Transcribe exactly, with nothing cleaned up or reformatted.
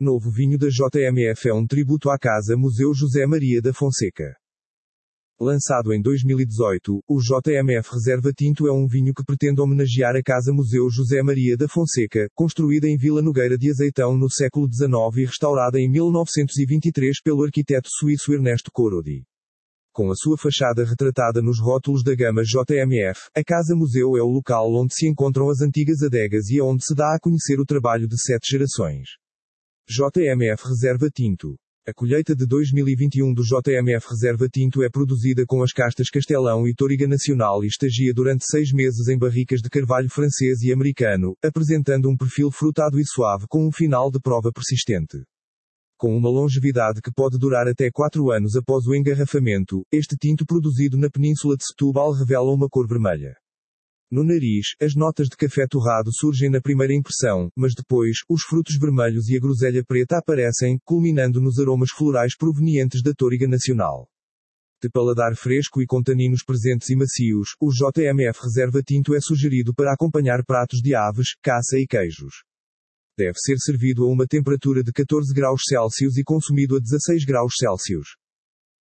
Novo vinho da J M F é um tributo à Casa Museu José Maria da Fonseca. Lançado em dois mil e dezoito, o J M F Reserva Tinto é um vinho que pretende homenagear a Casa Museu José Maria da Fonseca, construída em Vila Nogueira de Azeitão no século dezenove e restaurada em mil novecentos e vinte e três pelo arquiteto suíço Ernesto Corodi. Com a sua fachada retratada nos rótulos da gama J M F, a Casa Museu é o local onde se encontram as antigas adegas e é onde se dá a conhecer o trabalho de sete gerações. J M F Reserva Tinto. A colheita de dois mil e vinte e um do J M F Reserva Tinto é produzida com as castas Castelão e Touriga Nacional e estagia durante seis meses em barricas de carvalho francês e americano, apresentando um perfil frutado e suave com um final de prova persistente. Com uma longevidade que pode durar até quatro anos após o engarrafamento, este tinto produzido na Península de Setúbal revela uma cor vermelha. No nariz, as notas de café torrado surgem na primeira impressão, mas depois, os frutos vermelhos e a groselha preta aparecem, culminando nos aromas florais provenientes da Touriga Nacional. De paladar fresco e com taninos presentes e macios, o J M F Reserva Tinto é sugerido para acompanhar pratos de aves, caça e queijos. Deve ser servido a uma temperatura de catorze graus Celsius e consumido a dezasseis graus Celsius.